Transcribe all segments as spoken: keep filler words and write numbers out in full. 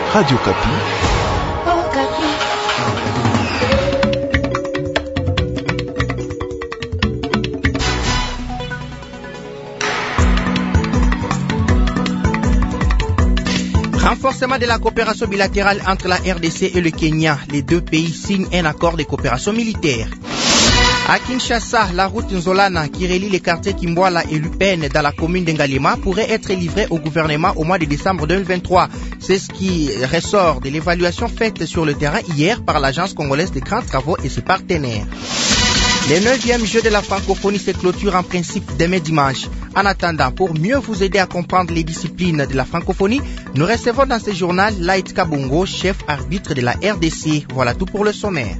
Radio Kapi. Oh, Kapi. Renforcement de la coopération bilatérale entre la R D C et le Kenya. Les deux pays signent un accord de coopération militaire. À Kinshasa, la route Nzolana qui relie les quartiers Kimbwala et Lupene dans la commune d'Engalema pourrait être livrée au gouvernement au mois de décembre deux mille vingt-trois. C'est ce qui ressort de l'évaluation faite sur le terrain hier par l'Agence congolaise des grands travaux et ses partenaires. Le neuvième jeu de la francophonie se clôture en principe demain dimanche. En attendant, pour mieux vous aider à comprendre les disciplines de la francophonie, nous recevons dans ce journal Light Kabongo, chef arbitre de la R D C. Voilà tout pour le sommaire.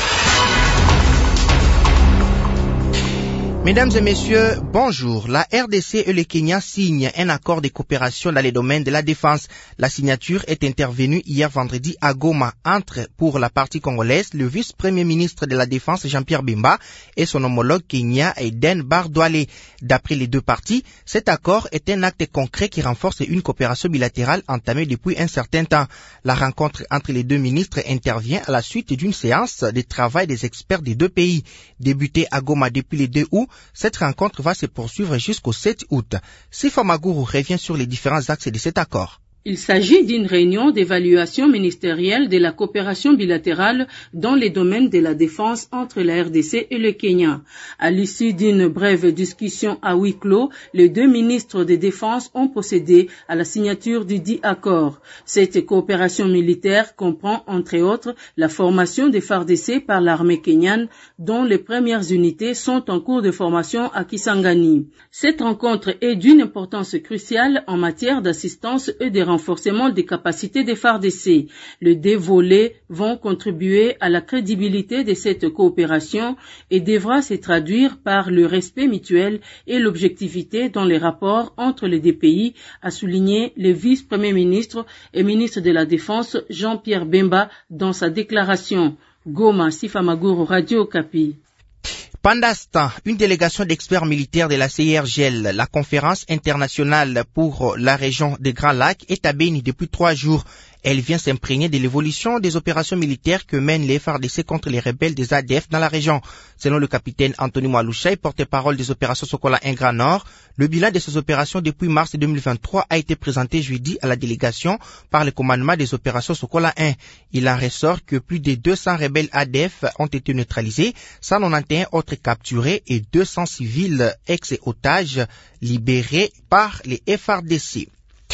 Mesdames et messieurs, bonjour. La R D C et le Kenya signent un accord de coopération dans les domaines de la défense. La signature est intervenue hier vendredi à Goma entre, pour la partie congolaise, le vice-premier ministre de la Défense Jean-Pierre Bemba et son homologue Kenya Aden Bardwale. D'après les deux parties, cet accord est un acte concret qui renforce une coopération bilatérale entamée depuis un certain temps. La rencontre entre les deux ministres intervient à la suite d'une séance de travail des experts des deux pays. Débutée à Goma depuis le deux août, cette rencontre va se poursuivre jusqu'au sept août. Sifa Maguru revient sur les différents axes de cet accord. Il s'agit d'une réunion d'évaluation ministérielle de la coopération bilatérale dans les domaines de la défense entre la R D C et le Kenya. À l'issue d'une brève discussion à huis clos, les deux ministres de défense ont procédé à la signature du dit accord. Cette coopération militaire comprend entre autres la formation des F A R D C par l'armée kenyane, dont les premières unités sont en cours de formation à Kisangani. Cette rencontre est d'une importance cruciale en matière d'assistance et de renforcement des capacités des F A R D C. Les deux volets vont contribuer à la crédibilité de cette coopération et devra se traduire par le respect mutuel et l'objectivité dans les rapports entre les deux pays, a souligné le vice-premier ministre et ministre de la Défense Jean-Pierre Bemba dans sa déclaration. Goma, Sifa Maguru, Radio Kapi. Pendant ce temps, une délégation d'experts militaires de la C I R G L, la conférence internationale pour la région des Grands Lacs, est à Beni depuis trois jours. Elle vient s'imprégner de l'évolution des opérations militaires que mènent les F A R D C contre les rebelles des A D F dans la région. Selon le capitaine Anthony Mwalusha, porte-parole des opérations Sokola un Grand Nord, le bilan de ces opérations depuis mars deux mille vingt-trois a été présenté jeudi à la délégation par le commandement des opérations Sokola un. Il en ressort que plus de deux cents rebelles A D F ont été neutralisés, cent quatre-vingt-onze autres capturés et deux cents civils ex-otages libérés par les F A R D C.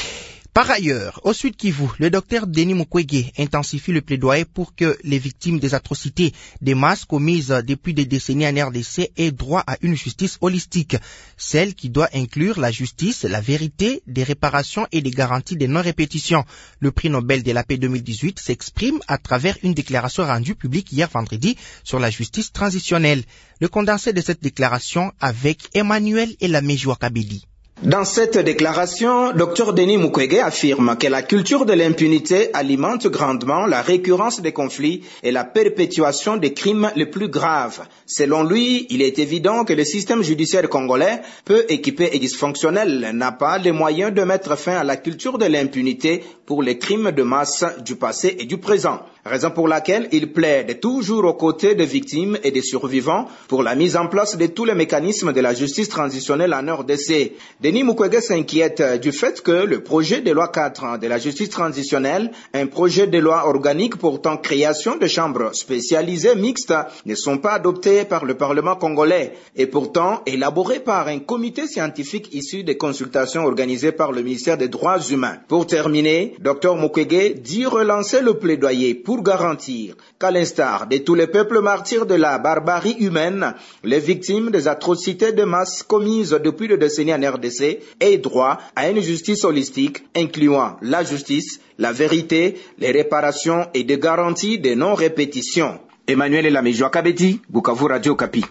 Par ailleurs, au Sud Kivu, le docteur Denis Mukwege intensifie le plaidoyer pour que les victimes des atrocités des masses commises depuis des décennies en R D C aient droit à une justice holistique, celle qui doit inclure la justice, la vérité, des réparations et des garanties de non-répétition. Le prix Nobel de la paix deux mille dix-huit s'exprime à travers une déclaration rendue publique hier vendredi sur la justice transitionnelle. Le condensé de cette déclaration avec Emmanuel Elamejoua Kabedi. Dans cette déclaration, docteur Denis Mukwege affirme que la culture de l'impunité alimente grandement la récurrence des conflits et la perpétuation des crimes les plus graves. Selon lui, il est évident que le système judiciaire congolais, peu équipé et dysfonctionnel, n'a pas les moyens de mettre fin à la culture de l'impunité pour les crimes de masse du passé et du présent. Raison pour laquelle il plaide toujours aux côtés des victimes et des survivants pour la mise en place de tous les mécanismes de la justice transitionnelle en R D C. Denis Mukwege s'inquiète du fait que le projet de loi quatre de la justice transitionnelle, un projet de loi organique portant création de chambres spécialisées mixtes, ne sont pas adoptés par le Parlement congolais et pourtant élaborés par un comité scientifique issu des consultations organisées par le ministère des Droits humains. Pour terminer, docteur Mukwege dit relancer le plaidoyer pour garantir qu'à l'instar de tous les peuples martyrs de la barbarie humaine, les victimes des atrocités de masse commises depuis des décennies en R D C aient droit à une justice holistique incluant la justice, la vérité, les réparations et des garanties de non-répétition. Emmanuel Elamejoua Kabedi, Bukavu, Radio Kapi.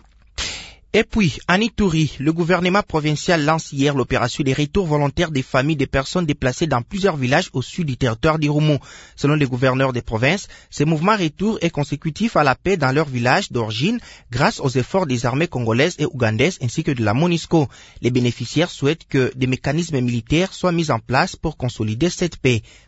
Et puis, à Ituri, le gouvernement provincial lance hier l'opération des retours volontaires des familles des personnes déplacées dans plusieurs villages au sud du territoire d'Irumu. Selon les gouverneurs des provinces, ce mouvement retour est consécutif à la paix dans leur village d'origine grâce aux efforts des armées congolaises et ougandaises ainsi que de la MONUSCO. Les bénéficiaires souhaitent que des mécanismes militaires soient mis en place pour consolider cette paix.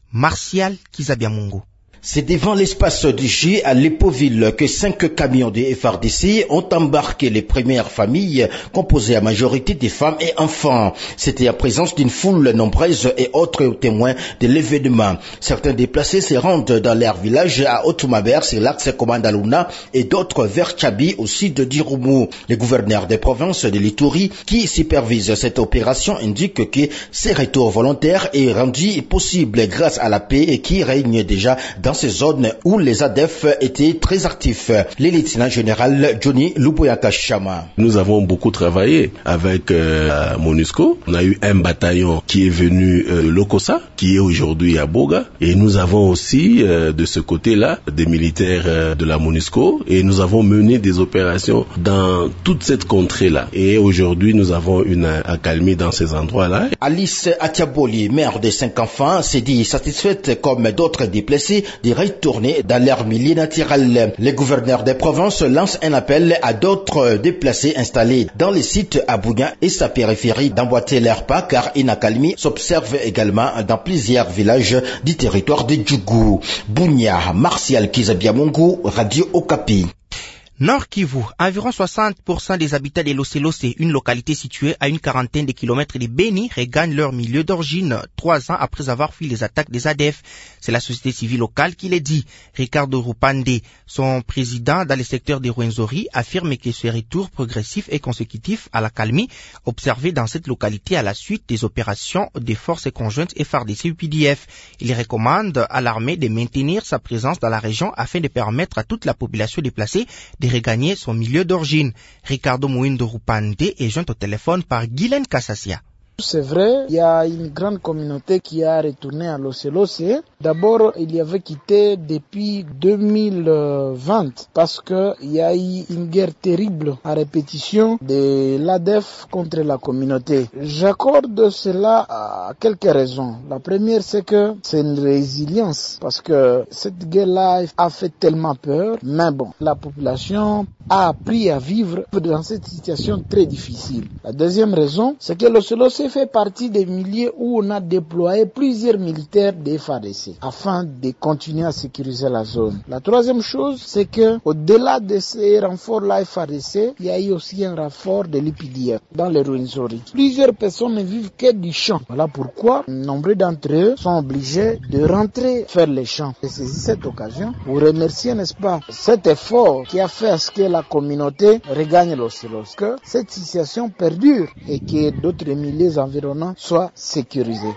Martial Kizabiamungu. C'est devant l'espace du J à Lépoville que cinq camions de F R D C ont embarqué les premières familles composées à majorité des femmes et enfants. C'était en présence d'une foule nombreuse et autres témoins de l'événement. Certains déplacés se rendent dans leur village à Otumaber, c'est l'axe Komandaluna, et d'autres vers Tchabi au sud d'Irumu. Le gouverneur des provinces de l'Ituri qui supervise cette opération indique que ce retour volontaire est rendu possible grâce à la paix qui règne déjà dans dans ces zones où les A D F étaient très actifs. Le lieutenant général Johnny Luboyakashama. Nous avons beaucoup travaillé avec euh, MONUSCO. On a eu un bataillon qui est venu euh, de Lokossa, qui est aujourd'hui à Boga. Et nous avons aussi, euh, de ce côté-là, des militaires euh, de la MONUSCO. Et nous avons mené des opérations dans toute cette contrée-là. Et aujourd'hui, nous avons une accalmie dans ces endroits-là. Alice Atiaboli, mère de cinq enfants, s'est dit satisfaite comme d'autres déplacés de retourner dans leur milieu naturel. Le gouverneur des provinces lance un appel à d'autres déplacés installés dans les sites à Bouga et sa périphérie d'emboîter leur pas car une accalmie s'observe également dans plusieurs villages du territoire de Djougou. Bounia, Martial Kizabiamungu, Radio Okapi. Nord Kivu, environ soixante pour cent des habitants de Losselosé, une localité située à une quarantaine de kilomètres de Beni, regagnent leur milieu d'origine trois ans après avoir fui les attaques des A D F. C'est la société civile locale qui l'a dit. Ricardo Rupande, son président dans le secteur de Rwenzori, affirme que ce retour progressif et consécutif à la calmie observé dans cette localité à la suite des opérations des forces conjointes F R D C U P D F. Il recommande à l'armée de maintenir sa présence dans la région afin de permettre à toute la population déplacée de regagner son milieu d'origine. Ricardo Mouindo Rupande est joint au téléphone par Guylaine Kassassia. C'est vrai, il y a une grande communauté qui a retourné à Losselosé. D'abord, il y avait quitté depuis deux mille vingt parce que il y a eu une guerre terrible à répétition de l'A D F contre la communauté. J'accorde cela à quelques raisons. La première, c'est que c'est une résilience parce que cette guerre-là a fait tellement peur. Mais bon, la population a appris à vivre dans cette situation très difficile. La deuxième raison, c'est que Losselosé fait partie des milieux où on a déployé plusieurs militaires des F A R D C afin de continuer à sécuriser la zone. La troisième chose, c'est que au-delà de ces renforts-là F A R D C, il y a eu aussi un renfort de l'U P D F dans les Rwenzori. Plusieurs personnes ne vivent que du champ. Voilà pourquoi nombreux d'entre eux sont obligés de rentrer faire les champs. Et c'est cette occasion pour remercier, n'est-ce pas, cet effort qui a fait à ce que la communauté regagne Losselosé, que cette situation perdure et que d'autres milieux environnants soient sécurisés.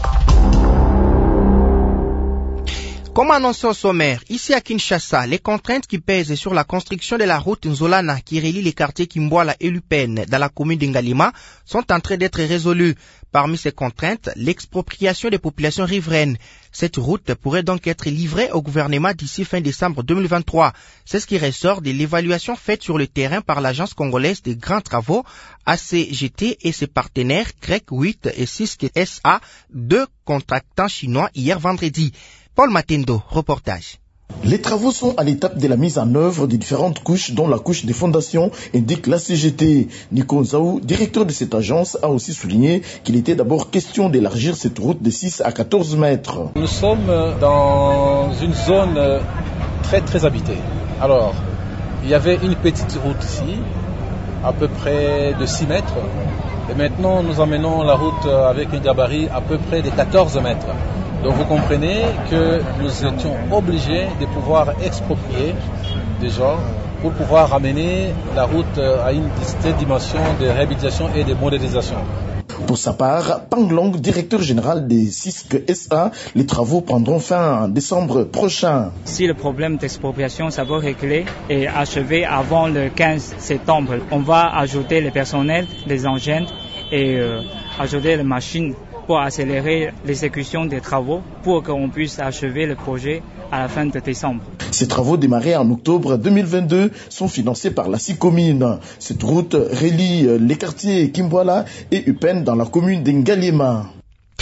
Comme annoncé au sommaire, ici à Kinshasa, les contraintes qui pèsent sur la construction de la route Nzolana qui relie les quartiers Kimboala et Lupene dans la commune d'Ngalima sont en train d'être résolues. Parmi ces contraintes, l'expropriation des populations riveraines. Cette route pourrait donc être livrée au gouvernement d'ici fin décembre deux mille vingt-trois. C'est ce qui ressort de l'évaluation faite sur le terrain par l'agence congolaise des grands travaux A C G T et ses partenaires Grec huit et six S A, deux contractants chinois hier vendredi. Paul Matendo, reportage. Les travaux sont à l'étape de la mise en œuvre de différentes couches, dont la couche des fondations, indique l'A C G T. Nico Nzaou, directeur de cette agence, a aussi souligné qu'il était d'abord question d'élargir cette route de six à quatorze mètres. Nous sommes dans une zone très très habitée. Alors, il y avait une petite route ici, à peu près de six mètres. Et maintenant, nous emmenons la route avec un gabarit à peu près de quatorze mètres. Donc vous comprenez que nous étions obligés de pouvoir exproprier déjà pour pouvoir amener la route à une certaine dimension de réhabilitation et de modernisation. Pour sa part, Panglong, directeur général des C I S C S A, les travaux prendront fin en décembre prochain. Si le problème d'expropriation ça va régler et achever avant le quinze septembre, on va ajouter le personnel, les engins et euh, ajouter les machines pour accélérer l'exécution des travaux pour qu'on puisse achever le projet à la fin de décembre. Ces travaux démarrés en octobre deux mille vingt-deux sont financés par la SICOMINE. Cette route relie les quartiers Kimboala et Upen dans la commune d'Ngalima.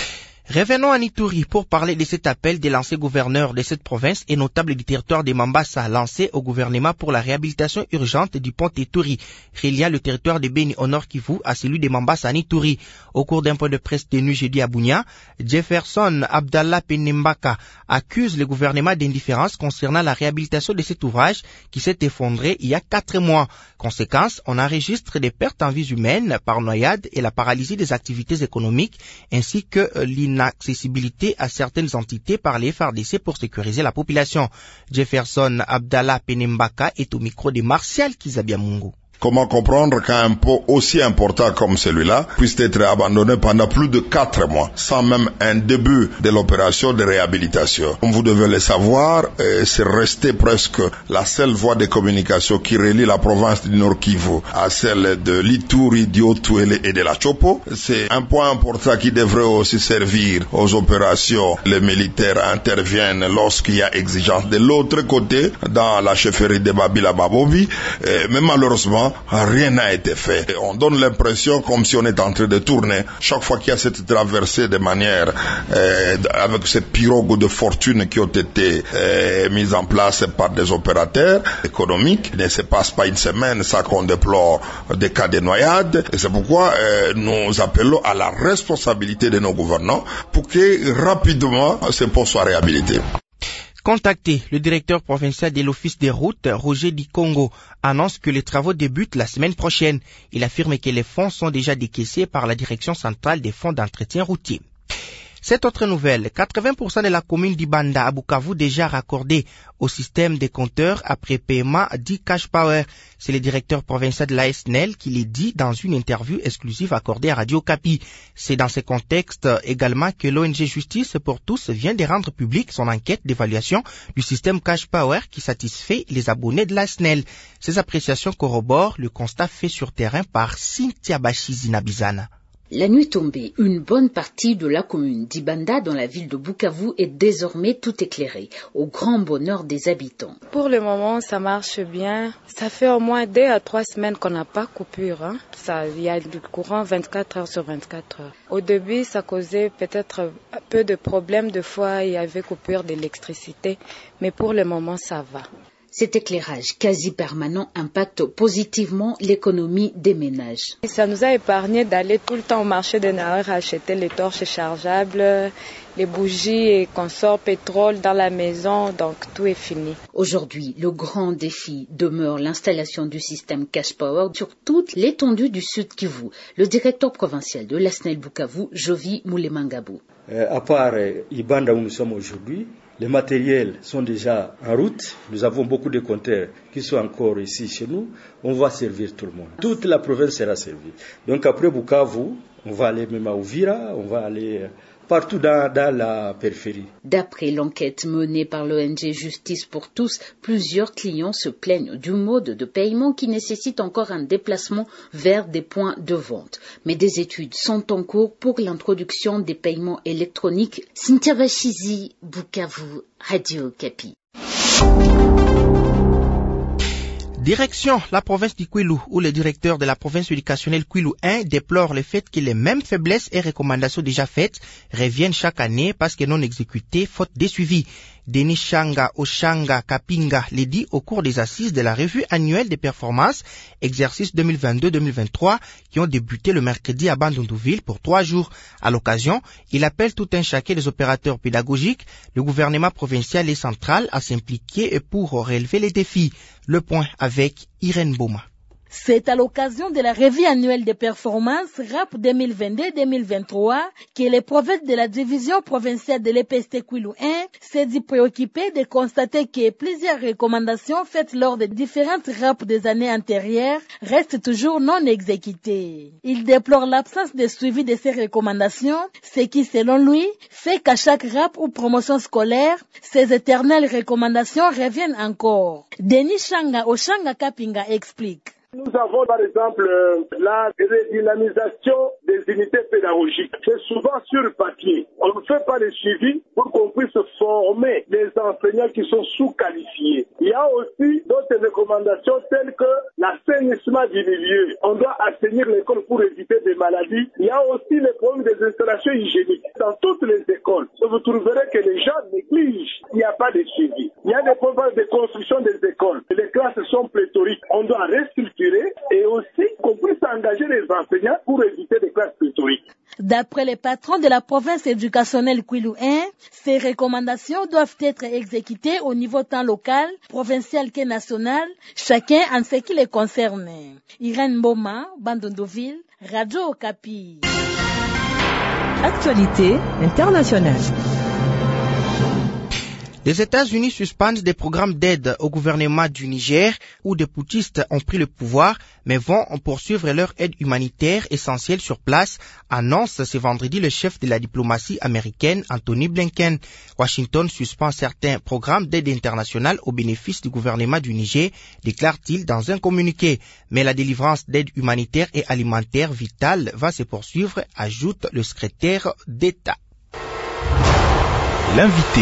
Revenons à Ituri pour parler de cet appel des lancés gouverneurs de cette province et notable du territoire de Mambasa lancé au gouvernement pour la réhabilitation urgente du pont Ituri, reliant le territoire de Beni au nord Kivu à celui de Mambasa en Ituri. Au cours d'un point de presse tenu jeudi à Bunia, Jefferson Abdallah Penembaka accuse le gouvernement d'indifférence concernant la réhabilitation de cet ouvrage qui s'est effondré il y a quatre mois. Conséquence, on enregistre des pertes en vies humaines par noyade et la paralysie des activités économiques ainsi que l'inaccessibilité à certaines entités par les F A R D C pour sécuriser la population. Jefferson Abdallah Penembaka est au micro de Martial Kizabiamungu. Comment comprendre qu'un pont aussi important comme celui-là puisse être abandonné pendant plus de quatre mois, sans même un début de l'opération de réhabilitation? Comme vous devez le savoir, euh, c'est resté presque la seule voie de communication qui relie la province du Nord Kivu à celle de l'Ituri, du Haut-Touélé et de la Chopo. C'est un point important qui devrait aussi servir aux opérations. Les militaires interviennent lorsqu'il y a exigence. De l'autre côté, dans la chefferie de Babila Babobi, euh, mais malheureusement, rien n'a été fait. Et on donne l'impression comme si on est en train de tourner. Chaque fois qu'il y a cette traversée de manière, euh, avec ces pirogues de fortune qui ont été euh, mises en place par des opérateurs économiques, il ne se passe pas une semaine sans qu'on déplore des cas de noyades. Et c'est pourquoi euh, nous appelons à la responsabilité de nos gouvernants pour que rapidement ce pont soit réhabilité. Contacté, le directeur provincial de l'Office des routes, Roger Dikongo, annonce que les travaux débutent la semaine prochaine. Il affirme que les fonds sont déjà décaissés par la direction centrale des fonds d'entretien routier. Cette autre nouvelle, quatre-vingts pour cent de la commune d'Ibanda à Bukavu déjà raccordée au système des compteurs après paiement dit Cash Power. C'est le directeur provincial de l'A S N E L qui l'a dit dans une interview exclusive accordée à Radio Kapi. C'est dans ce contexte également que l'O N G Justice pour tous vient de rendre publique son enquête d'évaluation du système Cash Power qui satisfait les abonnés de l'A S N E L. Ces appréciations corroborent le constat fait sur terrain par Cynthia Bachizinabizana. La nuit tombée, une bonne partie de la commune d'Ibanda dans la ville de Bukavu est désormais tout éclairée, au grand bonheur des habitants. Pour le moment, ça marche bien. Ça fait au moins deux à trois semaines qu'on n'a pas coupure. Hein. Ça, il y a du courant vingt-quatre heures sur vingt-quatre heures. Au début, ça causait peut-être un peu de problèmes. Des fois, il y avait coupure d'électricité, mais pour le moment, ça va. Cet éclairage quasi permanent impacte positivement l'économie des ménages. Ça nous a épargné d'aller tout le temps au marché de Naër acheter les torches chargeables, les bougies et consorts pétrole dans la maison, donc tout est fini. Aujourd'hui, le grand défi demeure l'installation du système Cash Power sur toute l'étendue du Sud Kivu. Le directeur provincial de l'A S N E L Bukavu, Jovi Moulemangabou. Euh, à part euh, Ibanda où nous sommes aujourd'hui, les matériels sont déjà en route. Nous avons beaucoup de compteurs qui sont encore ici chez nous. On va servir tout le monde. Toute la province sera servie. Donc après Bukavu, on va aller même à Uvira, on va aller partout dans, dans la périphérie. D'après l'enquête menée par l'O N G Justice pour tous, plusieurs clients se plaignent du mode de paiement qui nécessite encore un déplacement vers des points de vente. Mais des études sont en cours pour l'introduction des paiements électroniques. Cynthia Bachizi, Bukavu, Radio Kapi. Direction la province du Kwilu, où le directeur de la province éducationnelle Kwilu un déplore le fait que les mêmes faiblesses et recommandations déjà faites reviennent chaque année parce que non exécutées faute de suivi. Denis Shanga Oshanga Kapinga l'a dit au cours des assises de la revue annuelle des performances, exercice deux mille vingt-deux deux mille vingt-trois, qui ont débuté le mercredi à Bandundouville pour trois jours. À l'occasion, il appelle tout un chacun des opérateurs pédagogiques, le gouvernement provincial et central à s'impliquer pour relever les défis. Le point avec Irène Boma. C'est à l'occasion de la revue annuelle des performances R A P deux mille vingt-deux deux mille vingt-trois que les prophètes de la division provinciale de l'E P S T Kwilu un s'est dit préoccupé de constater que plusieurs recommandations faites lors des différentes R A P des années antérieures restent toujours non exécutées. Il déplore l'absence de suivi de ces recommandations, ce qui, selon lui, fait qu'à chaque R A P ou promotion scolaire, ces éternelles recommandations reviennent encore. Denis Shanga Oshanga Kapinga explique. Nous avons par exemple la redynamisation des unités pédagogiques. C'est souvent sur le papier. On ne fait pas de suivi pour qu'on puisse former des enseignants qui sont sous-qualifiés. Il y a aussi d'autres recommandations telles que l'assainissement du milieu. On doit assainir l'école pour éviter des maladies. Il y a aussi le problème des installations hygiéniques. Dans toutes les écoles, vous trouverez que les gens négligent. Il n'y a pas de suivi. Il y a des problèmes de construction des écoles. Les classes sont pléthoriques. On doit restructurer et aussi qu'on puisse engager les enseignants pour éviter des classes pléthoriques. D'après les patrons de la province éducationnelle Kwilu un, ces recommandations doivent être exécutées au niveau tant local, provincial que national, chacun en ce qui les concerne. Irène Boma, Bandondoville, Radio Okapi. Actualité internationale. Les États-Unis suspendent des programmes d'aide au gouvernement du Niger où des putschistes ont pris le pouvoir mais vont poursuivre leur aide humanitaire essentielle sur place, annonce ce vendredi le chef de la diplomatie américaine Anthony Blinken. Washington suspend certains programmes d'aide internationale au bénéfice du gouvernement du Niger, déclare-t-il dans un communiqué. Mais la délivrance d'aide humanitaire et alimentaire vitale va se poursuivre, ajoute le secrétaire d'État. L'invité.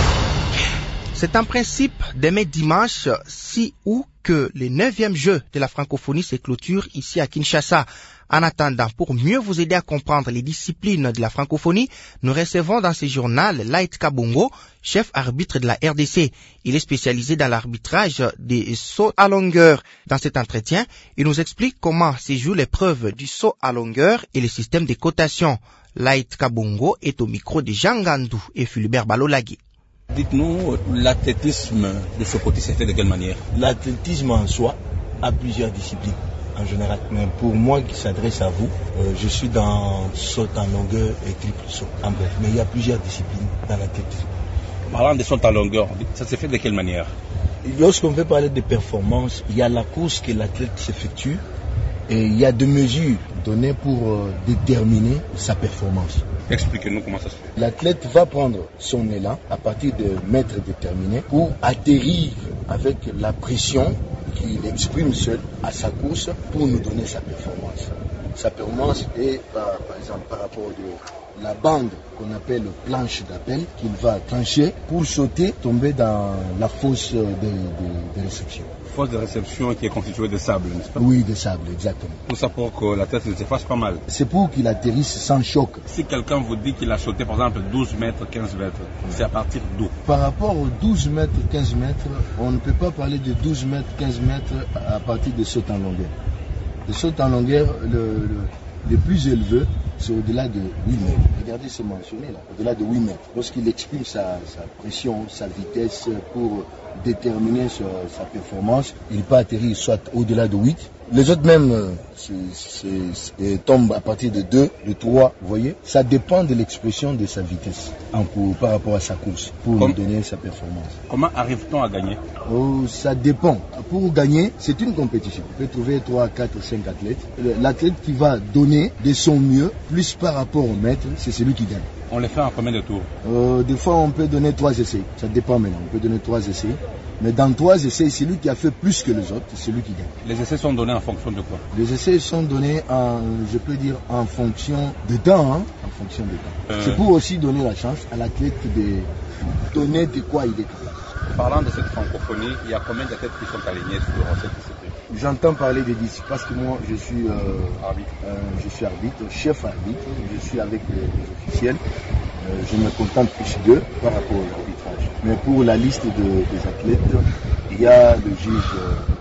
C'est en principe demain dimanche six août que le neuvième jeu de la francophonie se clôture ici à Kinshasa. En attendant, pour mieux vous aider à comprendre les disciplines de la francophonie, nous recevons dans ce journal Light Kabongo, chef arbitre de la R D C. Il est spécialisé dans l'arbitrage des sauts à longueur. Dans cet entretien, il nous explique comment se joue l'épreuve du saut à longueur et le système de cotation. Light Kabongo est au micro de Jean Gandou et Philibert Balolagui. Dites-nous, l'athlétisme de ce côté, c'est fait de quelle manière? L'athlétisme en soi a plusieurs disciplines en général. Mais pour moi qui s'adresse à vous, euh, je suis dans saut en longueur et triple saut en bref. Mais il y a plusieurs disciplines dans l'athlétisme. Parlant de saut en longueur, ça se fait de quelle manière? Lorsqu'on veut parler de performance, il y a la course que l'athlète s'effectue et il y a des mesures données pour euh, déterminer sa performance. Expliquez-nous comment ça se fait. L'athlète va prendre son élan à partir de mètres déterminés pour atterrir avec la pression qu'il exprime seul à sa course pour nous donner sa performance. Sa performance est par, par exemple par rapport de la bande qu'on appelle planche d'appel qu'il va trancher pour sauter, tomber dans la fosse de, de, de réception. Fosse de réception qui est constituée de sable, n'est-ce pas? Oui, de sable, exactement. Tout ça pour que la tête ne se fasse pas mal. C'est pour qu'il atterrisse sans choc. Si quelqu'un vous dit qu'il a sauté par exemple douze mètres, quinze mètres, c'est à partir d'où? Par rapport aux douze mètres, quinze mètres, on ne peut pas parler de douze mètres, quinze mètres à partir de saut en longueur. Le saut en longueur, le, le, le plus élevé, c'est au-delà de huit mètres. Regardez, c'est mentionné là, au-delà de huit mètres. Lorsqu'il exprime sa, sa pression, sa vitesse pour déterminer sa, sa performance, il peut atterrir soit au-delà de huit. Les autres même c'est, c'est, c'est, tombent à partir de deux, de trois, vous voyez. Ça dépend de l'expression de sa vitesse en pour, par rapport à sa course, pour Comme, lui donner sa performance. Comment arrive-t-on à gagner? Oh, ça dépend. Pour gagner, c'est une compétition. On peut trouver trois, quatre, cinq athlètes. L'athlète qui va donner de son mieux, plus par rapport au maître, c'est celui qui gagne. On les fait en combien de tours? euh, Des fois, on peut donner trois essais. Ça dépend maintenant. On peut donner trois essais. Mais dans trois essais, celui qui a fait plus que les autres, c'est celui qui gagne. Les essais sont donnés en fonction de quoi? Les essais sont donnés en, je peux dire, en fonction de temps. Hein, en fonction de temps. Euh... C'est pour aussi donner la chance à l'athlète de donner de quoi il est capable. Parlant de cette francophonie, il y a combien d'athlètes qui sont alignés sur cette discipline? J'entends parler des disciples parce que moi, je suis, euh, arbitre. Euh, je suis arbitre, chef arbitre. Je suis avec les, les officiels. Euh, je me contente plus d'eux par rapport à l'arbitrage. Mais pour la liste de, des athlètes, il y a le juge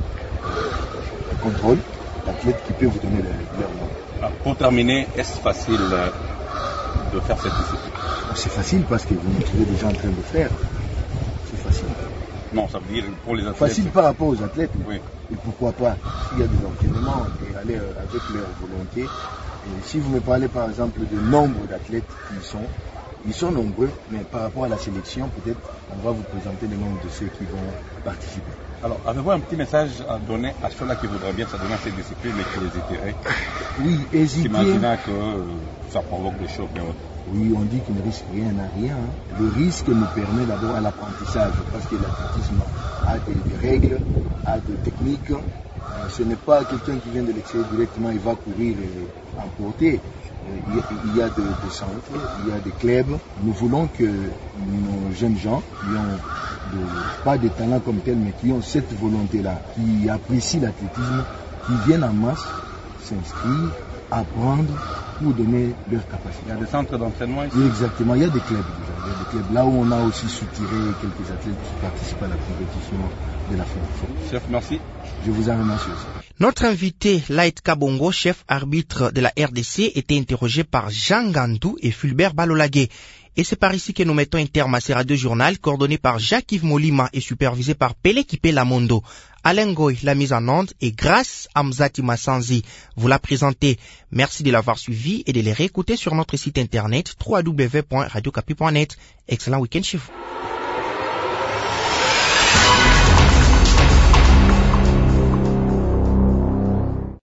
euh, contrôle, l'athlète qui peut vous donner le, leur nom. Ah, pour terminer, est-ce facile euh, de faire cette discipline? C'est facile parce que vous me trouvez déjà en train de faire. C'est facile. Non, ça veut dire pour les athlètes. Facile par rapport aux athlètes. Oui. Et pourquoi pas? S'il y a des entraînements et aller avec leur volonté. Et si vous me parlez par exemple du nombre d'athlètes qui sont, ils sont nombreux, mais par rapport à la sélection, peut-être on va vous présenter le nombre de ceux qui vont participer. Alors, avez-vous un petit message à donner à ceux-là qui voudraient bien s'adonner à cette discipline mais qui hésiteraient? Oui, hésiter. Imaginez que euh, ça provoque des chocs. Oui, on dit qu'il ne risque rien à rien. Hein. Le risque nous permet d'abord à l'apprentissage, parce que l'athlétisme a des, des règles, a des techniques. Euh, ce n'est pas quelqu'un qui vient de l'extérieur directement, il va courir et emporter. Il y a, il y a des, des centres, il y a des clubs. Nous voulons que nos jeunes gens qui ont de, pas de talent comme tel, mais qui ont cette volonté-là, qui apprécient l'athlétisme, qui viennent en masse s'inscrire, apprendre pour donner leur capacité. Il y a des centres d'entraînement ici? Exactement, il y a des clubs déjà. Il y a des clubs là où on a aussi soutiré quelques athlètes qui participent à la compétition de la fédération. Chef, merci. Je vous en remercie aussi. Notre invité, Laït Kabongo, chef arbitre de la R D C, était interrogé par Jean Gandou et Fulbert Balolagé. Et c'est par ici que nous mettons un terme à ces radios journal coordonné par Jacques-Yves Molima et supervisé par Pelé Kipé Lamondo. Alain Goy, la mise en onde, et grâce à Mzati Massanzi, vous l'a présenté. Merci de l'avoir suivi et de les réécouter sur notre site internet w w w point radio capi point net. Excellent week-end chez vous.